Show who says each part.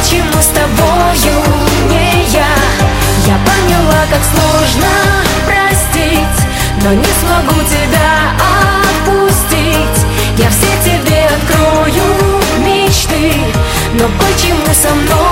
Speaker 1: почему с тобою не я? Я поняла, как сложно простить, но не смогу тебя отпустить. Я все тебе открою мечты, но почему со мной